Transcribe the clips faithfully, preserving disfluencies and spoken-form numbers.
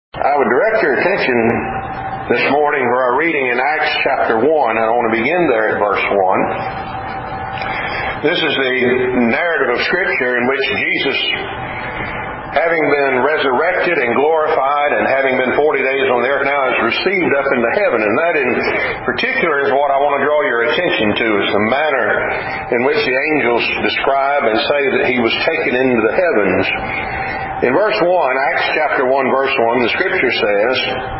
I would direct your attention this morning for our reading in Acts chapter one, and I want to begin there at verse one. This is the narrative of Scripture in which Jesus, having been resurrected and glorified and having been forty days on the earth, now is received up into heaven. And that in particular is what I want to draw your attention to, is the manner in which the angels describe and say that He was taken into the heavens. In verse one, Acts chapter one, verse one, the Scripture says,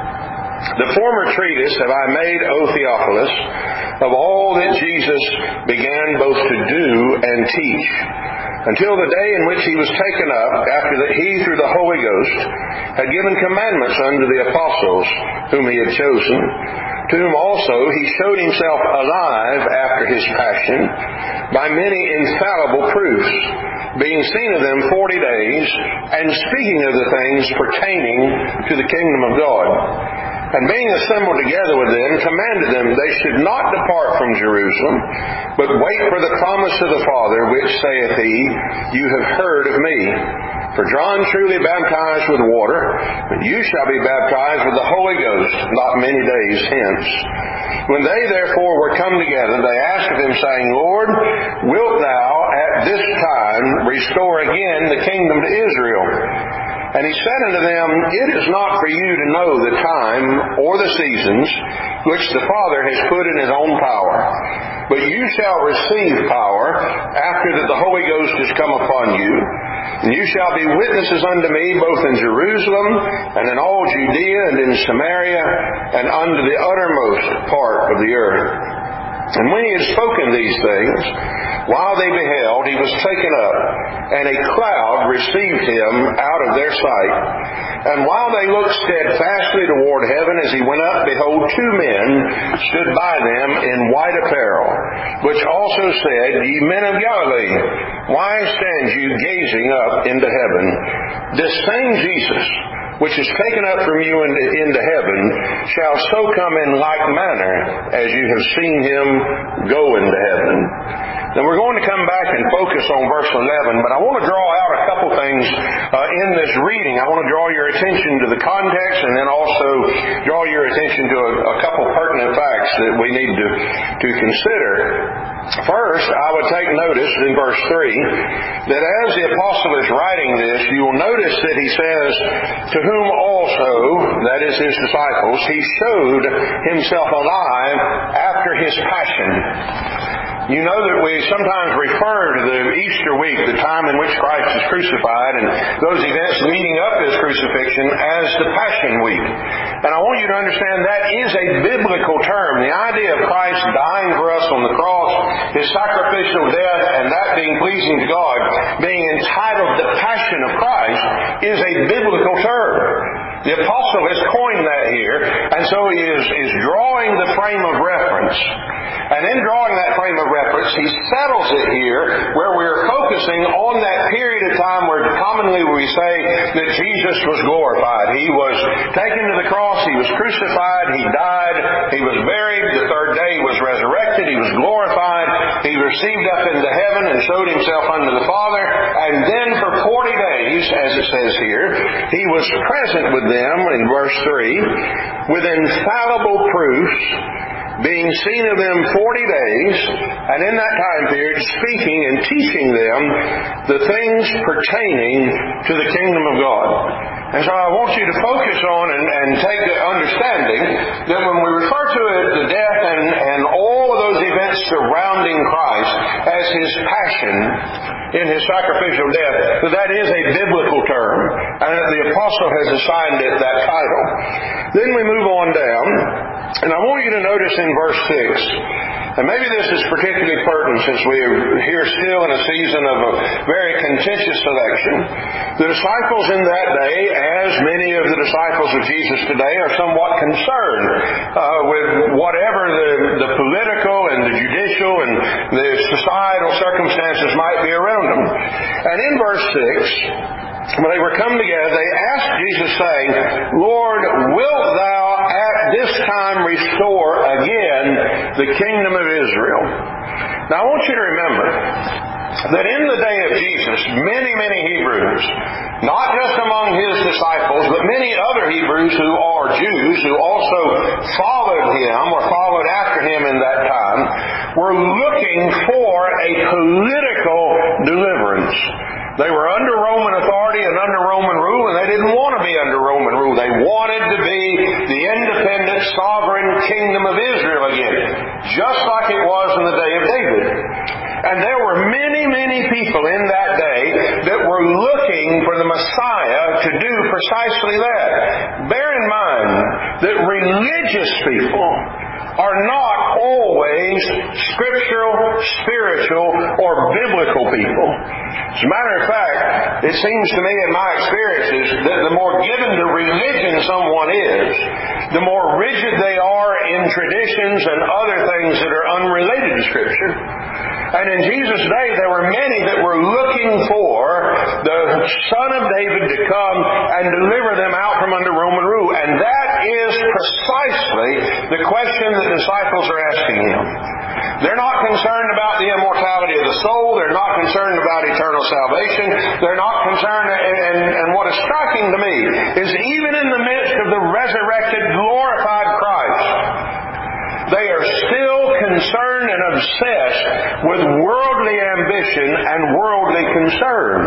"The former treatise have I made, O Theophilus, of all that Jesus began both to do and teach, until the day in which He was taken up, after that He, through the Holy Ghost, had given commandments unto the apostles whom He had chosen, to whom also He showed Himself alive after His passion, by many infallible proofs, being seen of them forty days, and speaking of the things pertaining to the kingdom of God. And being assembled together with them, commanded them they should not depart from Jerusalem, but wait for the promise of the Father, which saith He, You have heard of me. For John truly baptized with water, but you shall be baptized with the Holy Ghost not many days hence. When they therefore were come together, they asked of Him, saying, Lord, wilt Thou at this time restore again the kingdom to Israel? And He said unto them, It is not for you to know the time or the seasons which the Father has put in His own power, but you shall receive power after that the Holy Ghost is come upon you. And you shall be witnesses unto me both in Jerusalem and in all Judea and in Samaria and unto the uttermost part of the earth. And when He had spoken these things, while they beheld, He was taken up, and a cloud received Him out of their sight. And while they looked steadfastly toward heaven as He went up, behold, two men stood by them in white apparel, which also said, Ye men of Galilee, why stand you gazing up into heaven? This same Jesus, which is taken up from you into, into heaven, shall so come in like manner as you have seen Him go into heaven." Now we're going to come back and focus on verse eleven, but I want to draw out a couple things uh, in this reading. I want to draw your attention to the context and then also draw your attention to a, a couple pertinent facts that we need to, to consider. First, I would take notice in verse three that as the apostle is writing this, you will notice that he says, to whom also, that is His disciples, He showed Himself alive after His passion. You know that we sometimes refer to the Easter week, the time in which Christ is crucified, and those events leading up to His crucifixion as the Passion Week. And I want you to understand that is a biblical term. The idea of Christ dying for us on the cross, His sacrificial death, and that being pleasing to God, being entitled the Passion of Christ, is a biblical term. The apostle has coined that here, and so he is, is drawing the frame of reference. And in drawing that frame of reference, he settles it here where we're focusing on that period of time where commonly we say that Jesus was glorified. He was taken to the cross, He was crucified, He died, He was buried, the third day He was resurrected, He was glorified, He received up into heaven and showed Himself unto the Father, and then for forty days, as it says here, He was present with them, in verse three, with infallible proofs, being seen of them forty days, and in that time period speaking and teaching them the things pertaining to the kingdom of God. And so I want you to focus on and, and take the understanding that when we refer to it, the death and, and all of those events surrounding Christ as His passion in His sacrificial death, that that is a biblical term, and that the apostle has assigned it that title. Then we move on down, and I want you to notice in verse six, and maybe this is particularly pertinent since we are here still in a season of a very contentious election. The disciples in that day, as many of the disciples of Jesus today, are somewhat concerned uh, with whatever the, the political and the judicial and the societal circumstances might be around them. And in verse six, when they were come together, they asked Jesus, saying, Lord, wilt Thou at this time restore again the kingdom of Israel? Now I want you to remember that in the day of Jesus, many, many Hebrews, not just among His disciples, but many other Hebrews who are Jews, who also followed him or followed after him in that time, were looking for a political deliverance. They were under Roman authority and under Roman rule, and they didn't want to be under Roman rule. They wanted to be the independent, sovereign kingdom of Israel again, just like it was in the day of David. And there were many, many people in that day that were looking for the Messiah to do precisely that. Bear in mind that religious people are not always scriptural, spiritual, or biblical people. As a matter of fact, it seems to me in my experiences that the more given to religion someone is, the more rigid they are in traditions and other things that are unrelated to Scripture. And in Jesus' day, there were many that were looking for the Son of David to come and deliver them out from under Roman rule. And that is precisely the question that disciples are asking him. They're not concerned about the immortality of the soul. They're not concerned about eternal salvation. They're not concerned, and, and, and what is striking to me is even in the midst of the resurrected, glorified Christ, they are still concerned and obsessed with worldly ambition and worldly concern.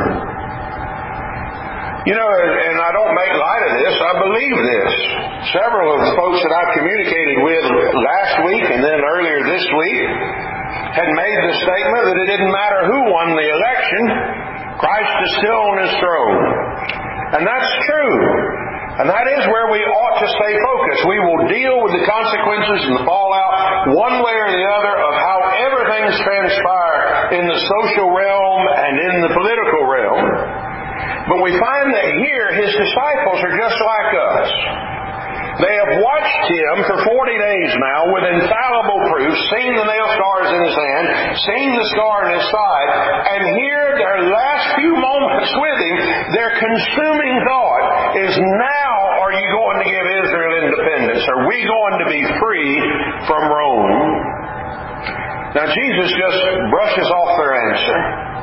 You know, and I don't make light of this, I believe this. Several of the folks that I've communicated with last week and then earlier this week had made the statement that it didn't matter who won the election, Christ is still on His throne. And that's true. And that is where we ought to stay focused. We will deal with the consequences and the fallout one way or the other of however things transpire in the social realm and in the political realm. But we find that here His disciples are just like us. They have watched Him for forty days now with infallible proof, seen the nail scars in His hand, seen the scar in His side, and here their last few moments with Him, their consuming thought is, now are you going to give Israel independence? Are we going to be free from Rome? Now Jesus just brushes off their answer,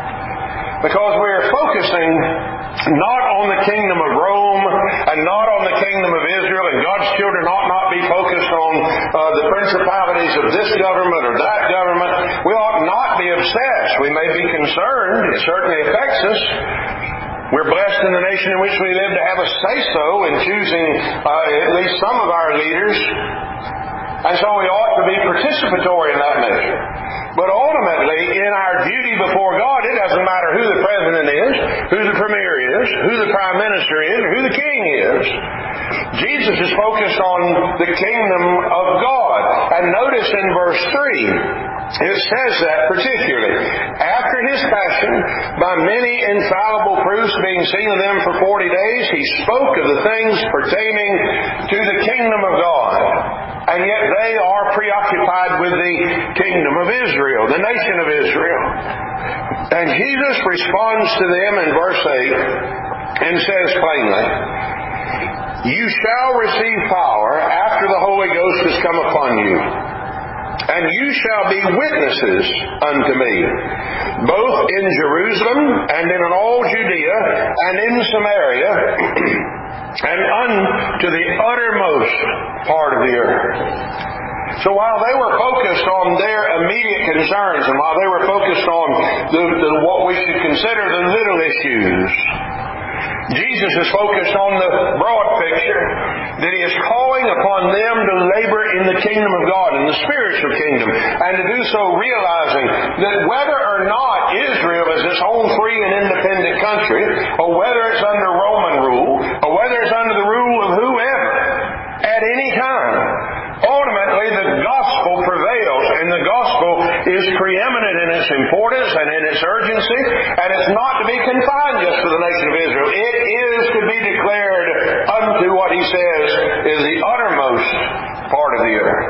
because we are focusing not on the kingdom of Rome and not on the kingdom of Israel, and God's children ought not be focused on uh, the principalities of this government or that government. We ought not be obsessed. We may be concerned. It certainly affects us. We're blessed in the nation in which we live to have a say-so in choosing uh, at least some of our leaders. And so we ought to be participatory in that measure. But ultimately, in our duty before God, it doesn't matter who the president is, who the premier is, who the prime minister is, or who the king is. Jesus is focused on the kingdom of God. And notice in verse three, it says that particularly. After His passion, by many infallible proofs being seen of them for forty days, He spoke of the things pertaining to the kingdom of God. And yet they are preoccupied with the kingdom of Israel, the nation of Israel. And Jesus responds to them in verse eight and says plainly, "You shall receive power after the Holy Ghost has come upon you. And you shall be witnesses unto me, both in Jerusalem and in all Judea and in Samaria, and unto the uttermost part of the earth." So while they were focused on their immediate concerns, and while they were focused on the, the, what we should consider the little issues, Jesus is focused on the broad picture, that He is calling upon them to labor in the kingdom of God, in the spiritual kingdom, and to do so realizing that whether or not Israel is its own free and independent country, or whether it's under Roman rule, or whether it's under the rule of whoever, at any time, ultimately the gospel prevails, and the gospel is preeminent in its importance and in its urgency, and it's not to be confined just to the nation of Israel. It is to be declared unto what He says is the uttermost part of the earth.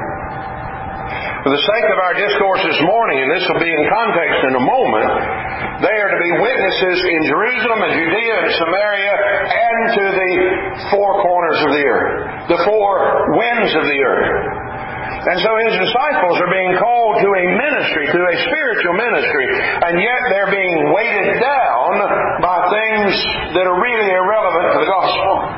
For the sake of our discourse this morning, and this will be in context in a moment, they are to be witnesses in Jerusalem and Judea and Samaria and to the four corners of the earth, the four winds of the earth. And so His disciples are being called to a ministry, to a spiritual ministry, and yet they're being weighted down by things that are really irrelevant to the gospel.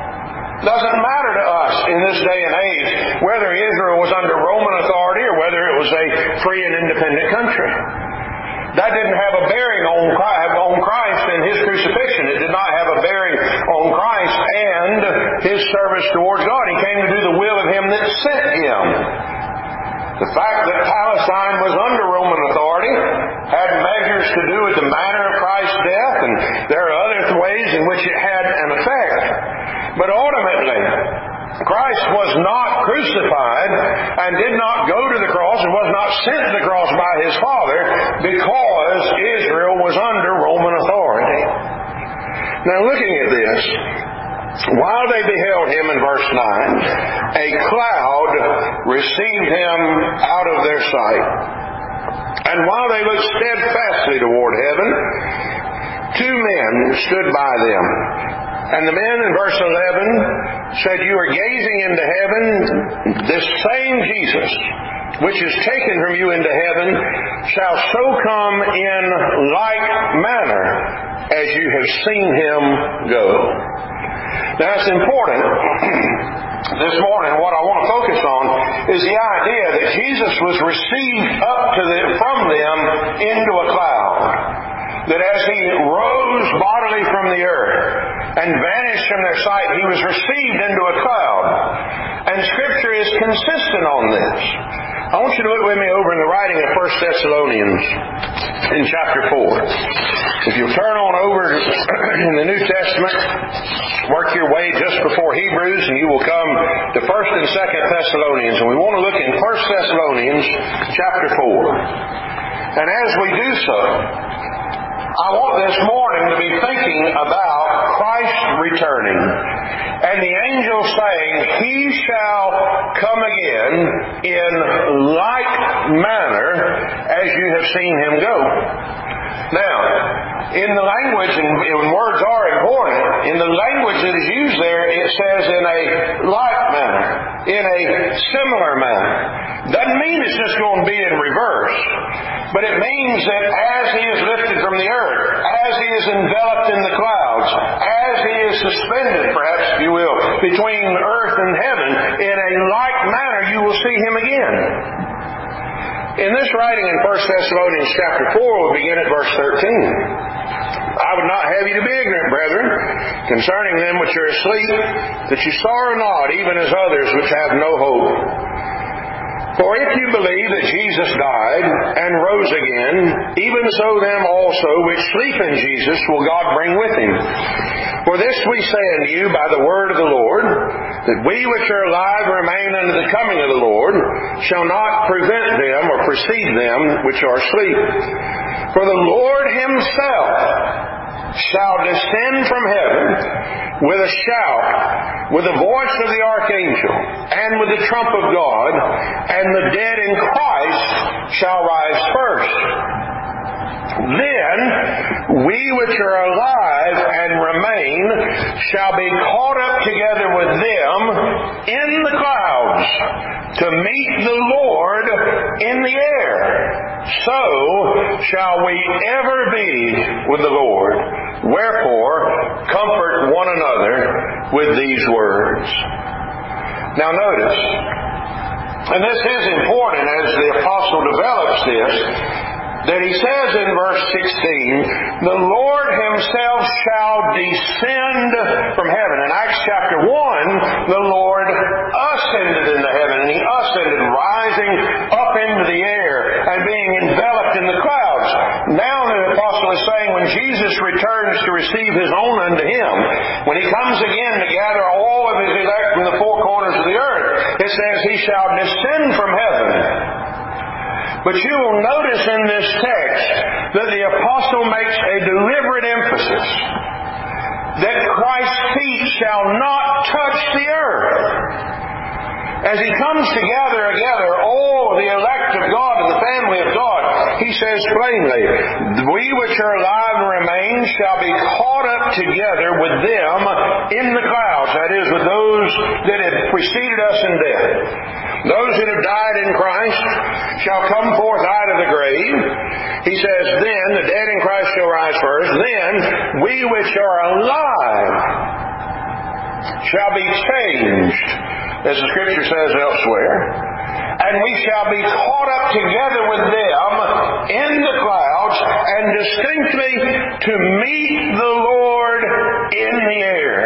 Doesn't matter to us in this day and age whether Israel was under Roman authority or whether it was a free and independent country. That didn't have a bearing on Christ and His crucifixion. It did not have a bearing on Christ and His service towards God. He came to do the will of Him that sent Him. The fact that Palestine was under Roman authority had measures to do with the manner of Christ's death, and there are other ways in which it had an effect. But ultimately, Christ was not crucified and did not go to the cross and was not sent to the cross by His Father because Israel was under Roman authority. Now looking at this, while they beheld Him in verse nine, a cloud received Him out of their sight. And while they looked steadfastly toward heaven, two men stood by them. And the men in verse eleven said, "You are gazing into heaven. This same Jesus, which is taken from you into heaven, shall so come in like manner as you have seen Him go." Now it's important this morning, what I want to focus on is the idea that Jesus was received up to the, from them into a cloud. That as He rose bodily from the earth and vanished from their sight, He was received into a cloud. And Scripture is consistent on this. I want you to look with me over in the writing of First Thessalonians in chapter four. If you'll turn on over in the New Testament, work your way just before Hebrews, and you will come to First and Second Thessalonians. And we want to look in First Thessalonians chapter four. And as we do so, I want this morning to be thinking about Christ returning and the angel saying, "He shall come again in like manner as you have seen Him go." Now, in the language, and words are important, in the language that is used there, it says in a like manner, in a similar manner. Doesn't mean it's just going to be in reverse, but it means that as He is lifted from the earth, as He is enveloped in the clouds, as He is suspended, perhaps if you will, between earth and heaven, in a like manner you will see Him again. In this writing in First Thessalonians chapter four, we begin at verse thirteen. "I would not have you to be ignorant, brethren, concerning them which are asleep, that you sorrow not, even as others which have no hope. For if you believe that Jesus died and rose again, even so them also which sleep in Jesus will God bring with Him. For this we say unto you by the word of the Lord, that we which are alive remain unto the coming of the Lord shall not prevent them or precede them which are asleep. For the Lord Himself shall descend from heaven with a shout, with the voice of the archangel, and with the trump of God, and the dead in Christ shall rise first. Then we which are alive and remain shall be caught up together with them in the clouds to meet the Lord in the air. So shall we ever be with the Lord. Wherefore, comfort one another with these words." Now notice, and this is important as the apostle develops this, that he says in verse sixteen, "The Lord Himself shall descend from heaven." In Acts chapter one, the Lord ascended into heaven, and He ascended, rising up into the air and being enveloped in the clouds. Now the apostle is saying when Jesus returns to receive His own unto Him, when He comes again to gather all of His elect from the four corners of the earth, it says He shall descend from heaven. But you will notice in this text that the apostle makes a deliberate emphasis that Christ's feet shall not touch the earth. As He comes to gather together all the elect of God and the family of God, He says plainly, "We which are alive and remain shall be caught up together with them in the clouds." That is, with those that have preceded us in death. Those that have died in Christ shall come forth out of the grave. He says, "Then the dead in Christ shall rise first. Then we which are alive shall be changed, as the Scripture says elsewhere, and we shall be caught up together with them in the clouds, and distinctly to meet the Lord in the air.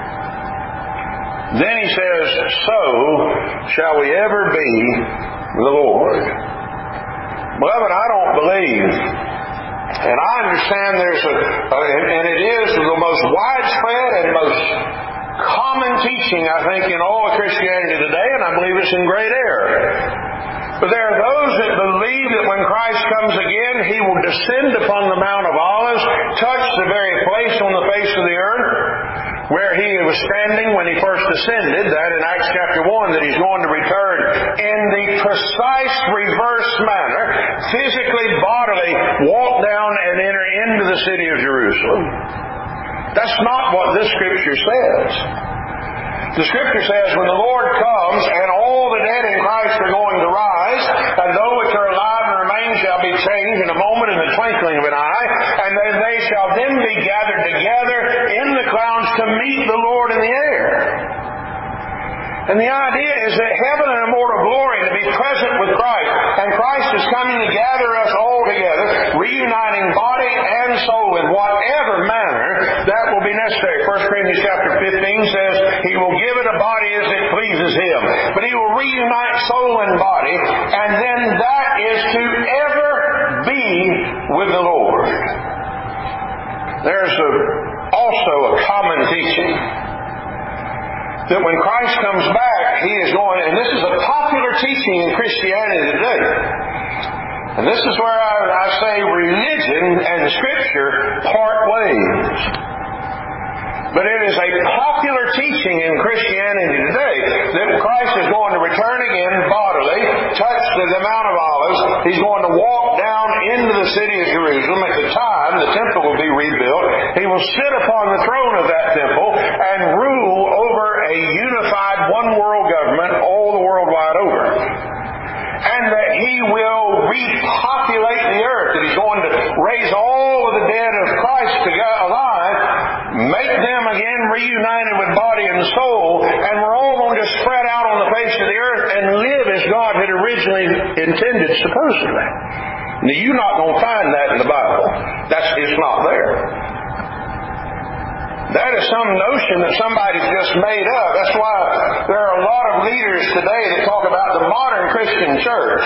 Then he says, so shall we ever be with the Lord. Beloved, I don't believe, and I understand there's a, a and it is the most widespread and most common teaching, I think, in all of Christianity today, and I believe it's in great error. But there are those that believe that when Christ comes again, He will descend upon the Mount of Olives, touch the very place on the face of the earth where He was standing when He first ascended, that in Acts chapter one, that He's going to return in the precise reverse manner, physically, bodily, walk down and enter into the city of Jerusalem. That's not what this Scripture says. The Scripture says when the Lord comes and all the dead in Christ are going to rise, and those which are alive and remain shall be changed in a moment, in the twinkling of an eye, and then they shall then be gathered together in the clouds to meet the Lord in the air. And the idea is that heaven and immortal glory to be present with Christ, and Christ is coming to gather us all together, reuniting body and soul in whatever manner that will be necessary. First Corinthians chapter fifteen says He will give it a body as it pleases Him. But He will reunite soul and body, and then that is to ever be with the Lord. There's a, also a common teaching that when Christ comes back, He is going, and this is a popular teaching in Christianity today. And this is where I, I say religion and Scripture part ways. But it is a popular teaching in Christianity today that Christ is going to return again bodily, touch the Mount of Olives. He's going to walk down into the city of Jerusalem. At the time, the temple will be rebuilt. He will sit upon the throne of that temple and rule over a unified one-world government all the world wide over. And that He will repopulate the earth. That He's going to raise all of the dead of Christ to God alive, make them again reunited with body and soul, and we're all going to spread out on the face of the earth and live as God had originally intended, supposedly. Now, you're not going to find that in the Bible. That's it's not there. That is some notion that somebody's just made up. That's why there are a lot of leaders today that talk about the modern Christian church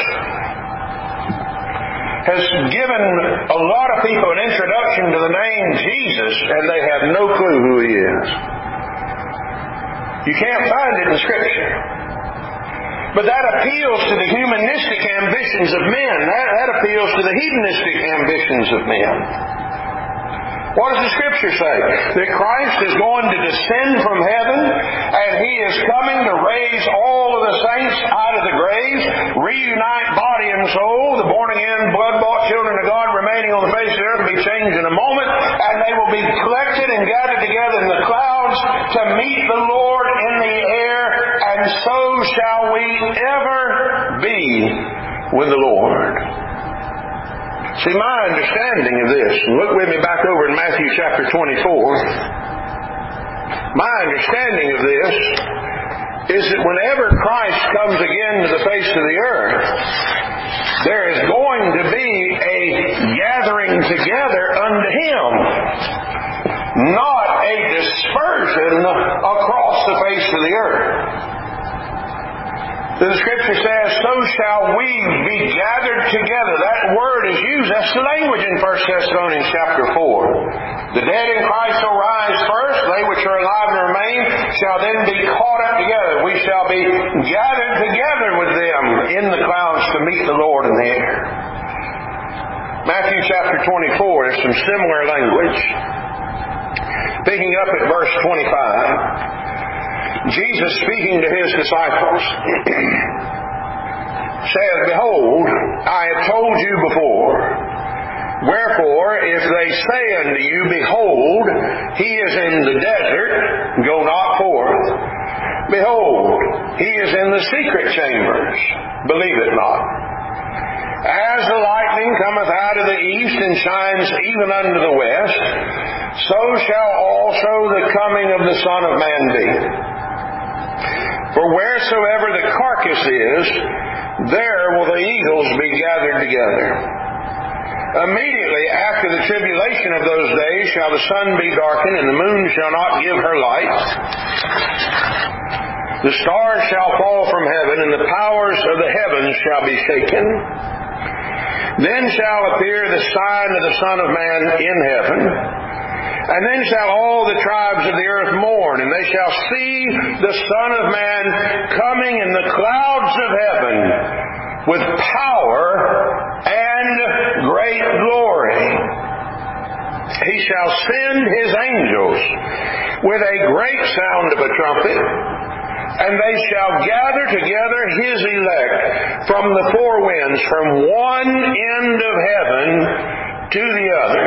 has given a lot of people an introduction to the name Jesus, and they have no clue who He is. You can't find it in Scripture. But that appeals to the humanistic ambitions of men. That, that appeals to the hedonistic ambitions of men. What does the Scripture say? That Christ is going to descend from heaven, and He is coming to raise all of the saints out of the graves, reunite body and soul, the born-again, blood-bought children of God remaining on the face of the earth will be changed in a moment, and they will be collected and gathered together in the clouds to meet the Lord in the air, and so shall we ever be with the Lord. See, my understanding of this, and look with me back over in Matthew chapter twenty-four, my understanding of this is that whenever Christ comes again to the face of the earth, there is going to be a gathering together unto Him, not a dispersion across the face of the earth. The Scripture says, so shall we be gathered together. That word is used. That's the language in First Thessalonians chapter four. The dead in Christ shall rise first. They which are alive and remain shall then be caught up together. We shall be gathered together with them in the clouds to meet the Lord in the air. Matthew chapter twenty-four, there's some similar language. Picking up at verse twenty-five. Jesus, speaking to His disciples, said, behold, I have told you before. Wherefore, if they say unto you, behold, He is in the desert, go not forth. Behold, He is in the secret chambers, believe it not. As the lightning cometh out of the east and shines even unto the west, so shall also the coming of the Son of Man be. For wheresoever the carcass is, there will the eagles be gathered together. Immediately after the tribulation of those days shall the sun be darkened, and the moon shall not give her light. The stars shall fall from heaven, and the powers of the heavens shall be shaken. Then shall appear the sign of the Son of Man in heaven. And then shall all the tribes of the earth mourn, and they shall see the Son of Man coming in the clouds of heaven with power and great glory. He shall send His angels with a great sound of a trumpet, and they shall gather together His elect from the four winds, from one end of heaven to the other.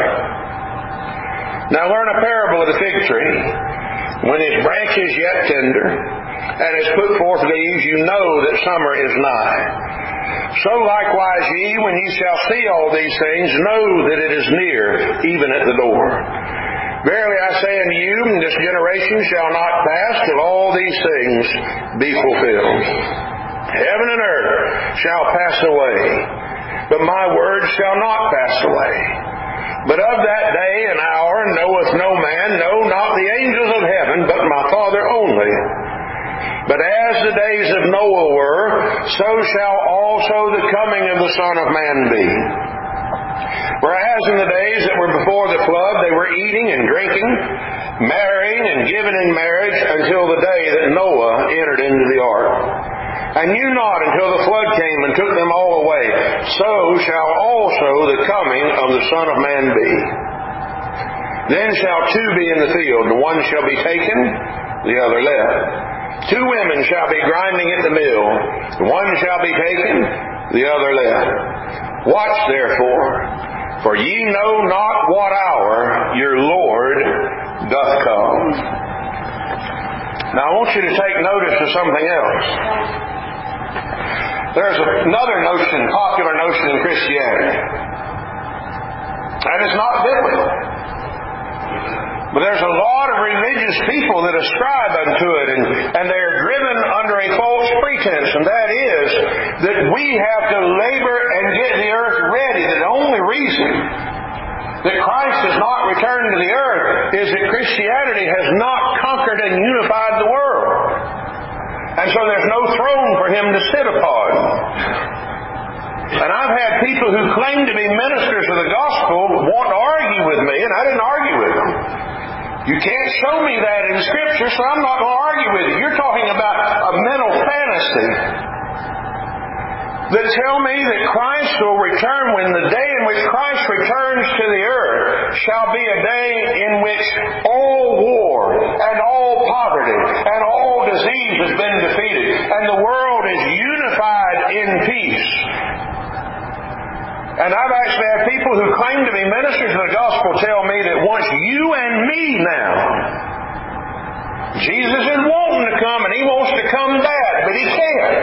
Now learn a parable of the fig tree. When its branch is yet tender, and has put forth leaves, you know that summer is nigh. So likewise ye, when ye shall see all these things, know that it is near, even at the door. Verily I say unto you, this generation shall not pass till all these things be fulfilled. Heaven and earth shall pass away, but my words shall not pass away. But of that day and hour knoweth no man, no, not the angels of heaven, but my Father only. But as the days of Noah were, so shall also the coming of the Son of Man be. Whereas in the days that were before the flood, they were eating and drinking, marrying and giving in marriage, until the day that Noah entered into the ark. And knew not until the flood came and took them all away. So shall also the coming of the Son of Man be. Then shall two be in the field, the one shall be taken, the other left. Two women shall be grinding at the mill, the one shall be taken, the other left. Watch therefore, for ye know not what hour your Lord doth come. Now I want you to take notice of something else. There's another notion, popular notion in Christianity, and it's not biblical. But there's a lot of religious people that ascribe unto it, and, and they are driven under a false pretense, and that is that we have to labor and get the earth ready. The only reason that Christ has not returned to the earth is that Christianity has not conquered and unified the world. And so there's no throne for Him to sit upon. And I've had people who claim to be ministers of the gospel want to argue with me, and I didn't argue with them. You can't show me that in Scripture, so I'm not going to argue with you. You're talking about a mental fantasy that tell me that Christ will return, when the day in which Christ returns to the earth shall be a day in which all war and all poverty and all disease has been defeated, and the world is unified in peace. And I've actually had people who claim to be ministers of the gospel tell me that once you and me now, Jesus is wanting to come and He wants to come bad, but He can't.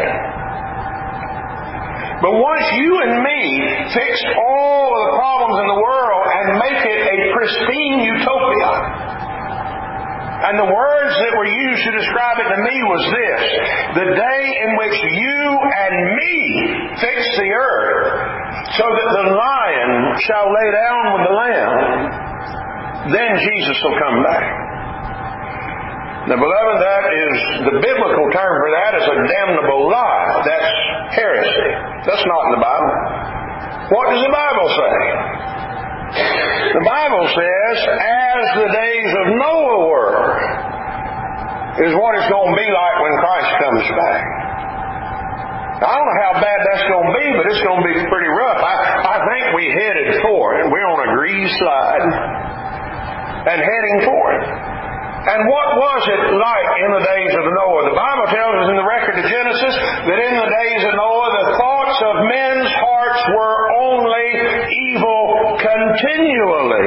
But once you and me fix all of the problems in the world and make it a pristine utopia, and the words that were used to describe it to me was this: the day in which you and me fix the earth so that the lion shall lay down with the lamb, then Jesus will come back. Now, beloved, that is, the biblical term for that is a damnable lie. That's heresy. That's not in the Bible. What does the Bible say? The Bible says, as the days of Noah were, is what it's going to be like when Christ comes back. I don't know how bad that's going to be, but it's going to be pretty rough. I, I think we headed for it. We're on a grease slide and heading for it. And what was it like in the days of Noah? The Bible tells us in the record of Genesis that in the days of Noah, the thoughts of men's hearts were only evil continually.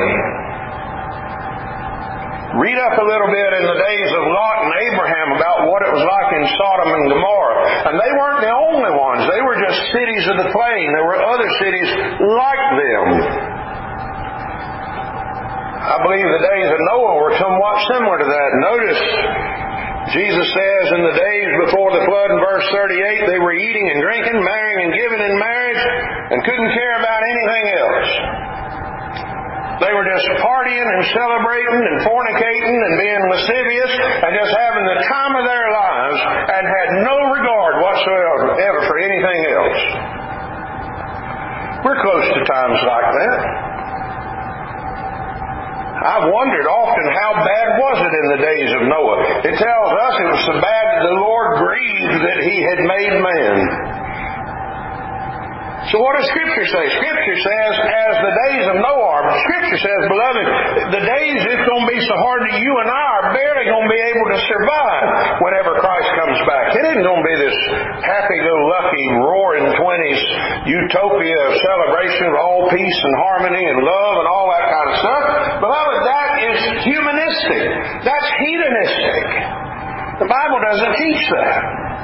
Read up a little bit in the days of Lot and Abraham about what it was like in Sodom and Gomorrah. And they weren't the only ones. They were just cities of the plain. There were other cities like them. I believe the days of Noah were somewhat similar to that. Notice, Jesus says in the days before the flood in verse thirty-eight, they were eating and drinking, marrying and giving in marriage, and couldn't care about anything else. They were just partying and celebrating and fornicating and being lascivious and just having the time of their lives and had no regard whatsoever ever for anything else. We're close to times like that. I've wondered often how bad was it in the days of Noah. It tells us it was so bad that the Lord grieved that He had made man. So what does Scripture say? Scripture says, as the days of Noah are. Scripture says, beloved, the days it's going to be so hard that you and I are barely going to be able to survive whenever Christ comes back. It isn't going to be this happy-go-lucky, roaring twenties utopia of celebration of all peace and harmony and love and all that kind of stuff. Beloved, that is humanistic. That's hedonistic. The Bible doesn't teach that.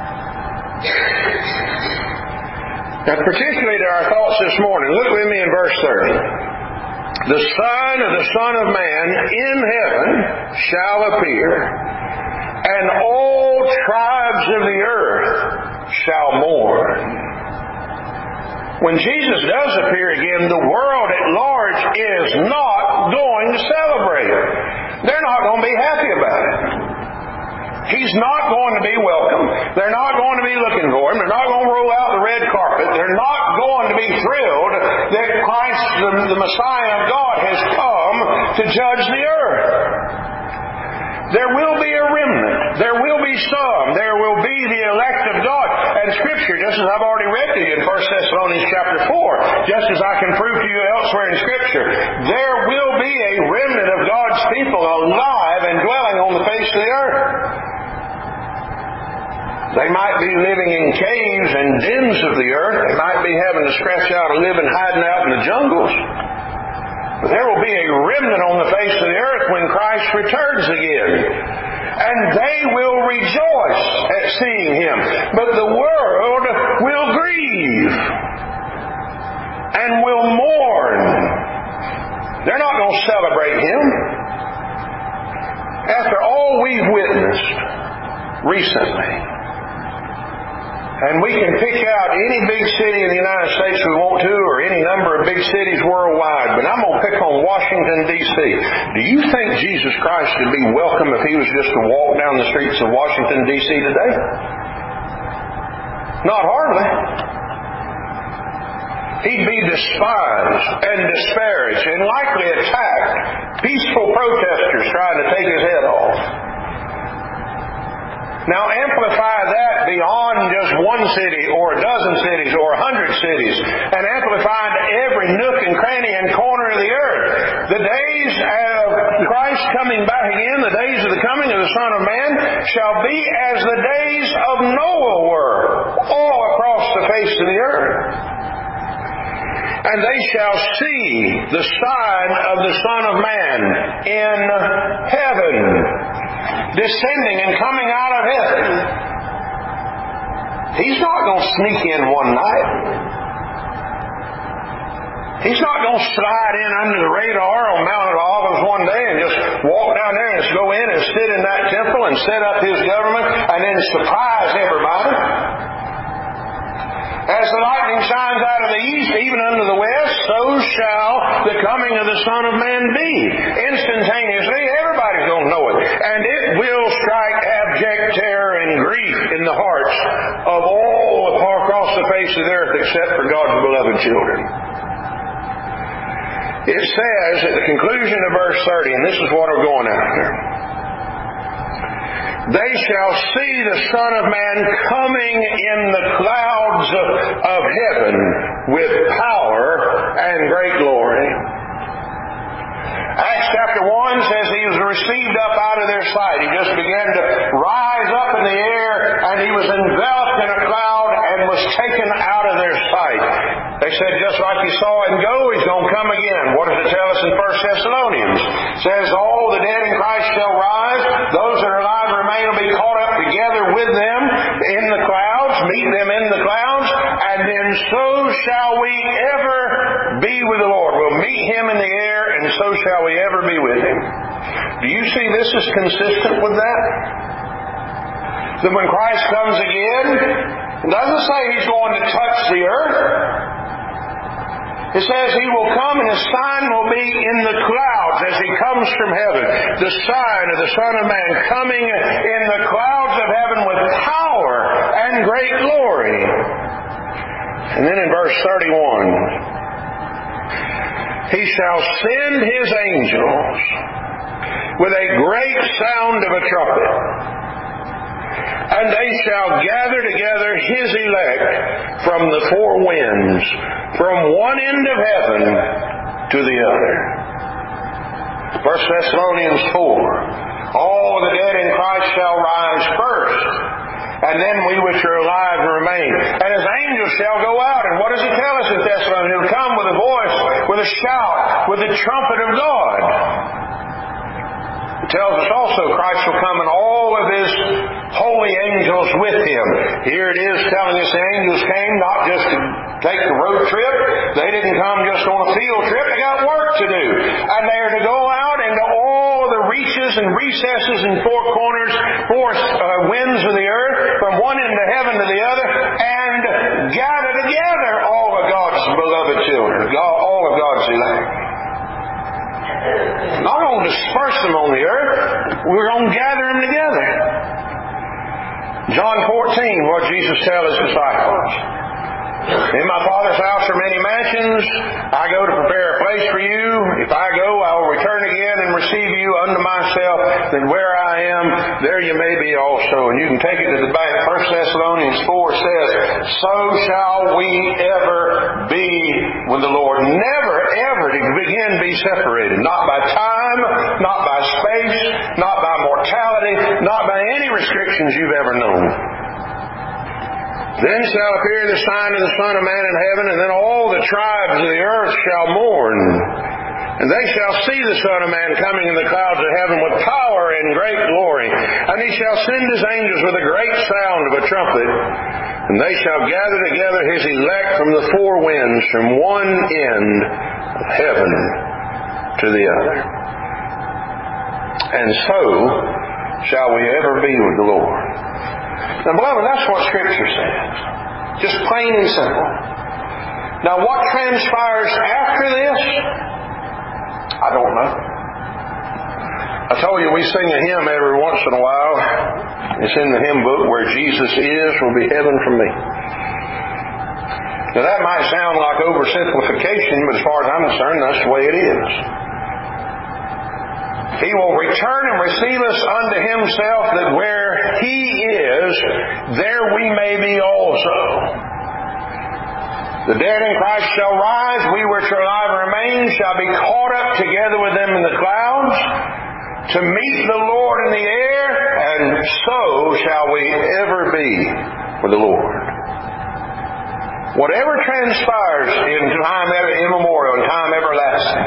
Now, particularly to our thoughts this morning, look with me in verse thirty. The Son of the Son of Man in heaven shall appear, and all tribes of the earth shall mourn. When Jesus does appear again, the world at large is not going to celebrate. They're not going to be happy about it. He's not going to be welcome. They're not going to be looking for Him. They're not going to roll out the red carpet. They're not going to be thrilled that Christ, the, the Messiah of God, has come to judge the earth. There will be a remnant. There will be some. There will be the elect of God. And Scripture, just as I've already read to you in First Thessalonians chapter four, just as I can prove to you elsewhere in Scripture, there will be a remnant of God's people alive and dwelling on the face of the earth. They might be living in caves and dens of the earth. They might be having to scratch out a living hiding out in the jungles. But there will be a remnant on the face of the earth when Christ returns again. And they will rejoice at seeing Him. But the world will grieve and will mourn. They're not going to celebrate Him. After all we've witnessed recently, and we can pick out any big city in the United States we want to, or any number of big cities worldwide, but I'm going to pick on Washington, D C Do you think Jesus Christ would be welcome if He was just to walk down the streets of Washington, D C today? Not hardly. He'd be despised and disparaged and likely attacked. Peaceful protesters trying to take His head off. Now amplify that beyond just one city or a dozen cities or a hundred cities, and amplify to every nook and cranny and corner of the earth. The days of Christ coming back again, the days of the coming of the Son of Man, shall be as the days of Noah were, all across the face of the earth. And they shall see the sign of the Son of Man in heaven, descending and coming out of heaven. He's not going to sneak in one night. He's not going to slide in under the radar on Mount of Olives one day and just walk down there and just go in and sit in that temple and set up His government and then surprise everybody. As the lightning shines out of the east, even unto the west, so shall the coming of the Son of Man be. Instantaneously, everybody's going to know it. And it will strike abject terror and grief in the hearts of all across the face of the earth except for God's beloved children. It says at the conclusion of verse thirty, and this is what we're going after, they shall see the Son of Man coming in the clouds of, of heaven with power and great glory. Acts chapter one says He was received up out of their sight. He just began to rise up in the air, and He was enveloped in a cloud and was taken out of their sight. They said, just like you saw Him go, He's going to come again. What does it tell us in First Thessalonians? It says, all the dead in Christ shall rise. Those that are alive and remain will be caught up together with them in the clouds, meet them in the clouds, and then so shall we ever be with the Lord. We'll meet Him in the air and so shall we ever be with Him. Do you see this is consistent with that? That when Christ comes again, it doesn't say He's going to touch the earth. It says He will come and His sign will be in the clouds as He comes from heaven. The sign of the Son of Man coming in the clouds of heaven with power and great glory. And then in verse thirty-one, He shall send His angels with a great sound of a trumpet, and they shall gather together His elect from the four winds, from one end of heaven to the other. First Thessalonians four. All the dead in Christ shall rise first, and then we which are alive remain. And His angels shall go out. And what does it tell us in Thessalonians? He'll come with a voice, with a shout, with the trumpet of God. It tells us also Christ will come and all of His holy angels with Him. Here it is telling us the angels came not just to take the road trip. They didn't come just on a field trip. They got work to do. And they are to go out into all the reaches and recesses and four corners, four uh, winds of the earth, from one end of heaven to the other, and gather together all of God's beloved children, God, all of God's elect. Not going to disperse them on the earth. We're going to gather them together. John fourteen, what Jesus tells His disciples. In my Father's house are many mansions. I go to prepare a place for you. If I go, I will return again and receive you unto myself, that where I am, there you may be also. And you can take it to the bank. First Thessalonians four says, so shall we ever be with the Lord. Never, ever to begin be separated. Not by time, not by space, not by mortality, not by any restrictions you've ever known. Then shall appear the sign of the Son of Man in heaven, and then all the tribes of the earth shall mourn. And they shall see the Son of Man coming in the clouds of heaven with power and great glory. And He shall send His angels with a great sound of a trumpet. And they shall gather together His elect from the four winds, from one end of heaven to the other. And so shall we ever be with the Lord. Now, beloved, that's what Scripture says. Just plain and simple. Now, what transpires after this? I don't know. I told you we sing a hymn every once in a while. It's in the hymn book, Where Jesus Is Will Be Heaven for Me. Now, that might sound like oversimplification, but as far as I'm concerned, that's the way it is. He will return and receive us unto Himself, that where He is, there we may be also. The dead in Christ shall rise, we which are alive and remain shall be caught up together with them in the clouds, to meet the Lord in the air, and so shall we ever be with the Lord. Whatever transpires in time immemorial, in time everlasting,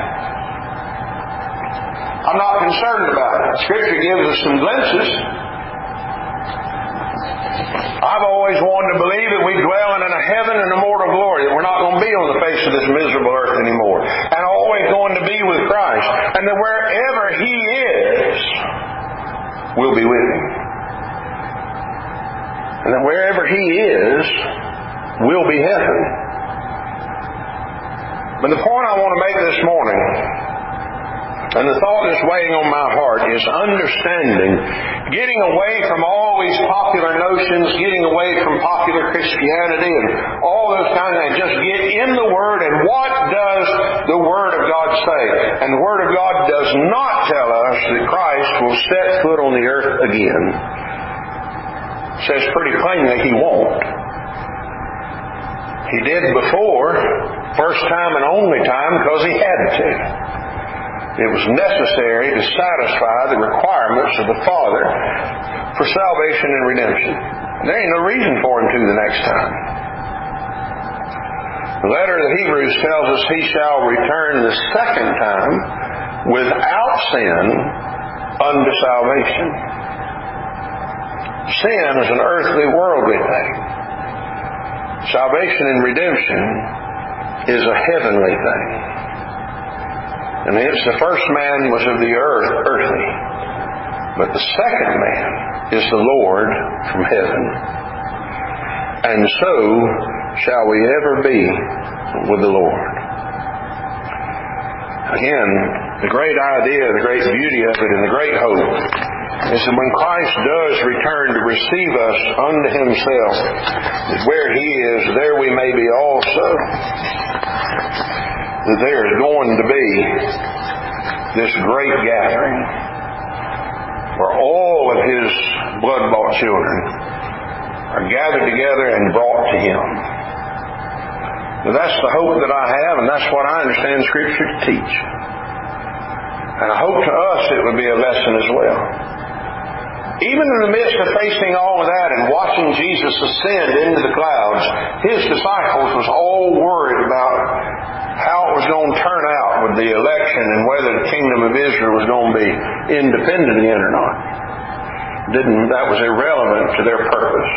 I'm not concerned about it. Scripture gives us some glimpses. I've always wanted to believe that we dwell in a heaven and immortal glory, that we're not going to be on the face of this miserable earth anymore, and always going to be with Christ, and that wherever He is, we'll be with Him. And that wherever He is, we'll be heaven. But the point I want to make this morning, and the thought that's weighing on my heart, is understanding, getting away from all these popular notions, getting away from popular Christianity and all those kinds of things. Just get in the Word, and what does the Word of God say? And the Word of God does not tell us that Christ will set foot on the earth again. It says pretty plainly He won't. He did before, first time and only time, because He had to. It was necessary to satisfy the requirements of the Father for salvation and redemption. There ain't no reason for Him to the next time. The letter of the Hebrews tells us He shall return the second time without sin unto salvation. Sin is an earthly, worldly thing. Salvation and redemption is a heavenly thing. And hence the first man was of the earth, earthly. But the second man is the Lord from heaven. And so shall we ever be with the Lord. Again, the great idea, the great beauty of it, and the great hope is that when Christ does return to receive us unto Himself, that where He is, there we may be also. That there is going to be this great gathering where all of His blood-bought children are gathered together and brought to Him. Now, that's the hope that I have, and that's what I understand Scripture to teach. And I hope to us it would be a lesson as well. Even in the midst of facing all of that and watching Jesus ascend into the clouds, His disciples was all worried about how it was going to turn out with the election and whether the kingdom of Israel was going to be independent again or not. Didn't, that was irrelevant to their purpose.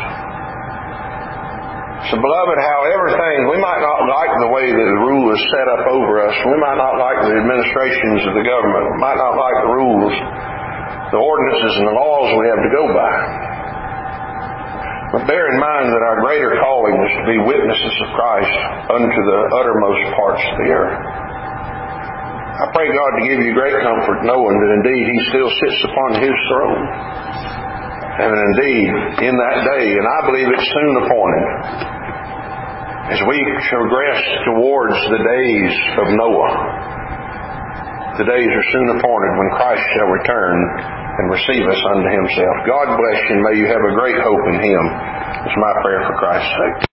So, beloved, however things, we might not like the way that the rule is set up over us. We might not like the administrations of the government. We might not like the rules, the ordinances and the laws we have to go by. But bear in mind that our greater calling is to be witnesses of Christ unto the uttermost parts of the earth. I pray God to give you great comfort knowing that indeed He still sits upon His throne. And indeed, in that day, and I believe it's soon appointed, as we progress towards the days of Noah, the days are soon appointed when Christ shall return and receive us unto Himself. God bless you, and may you have a great hope in Him. It's my prayer for Christ's sake.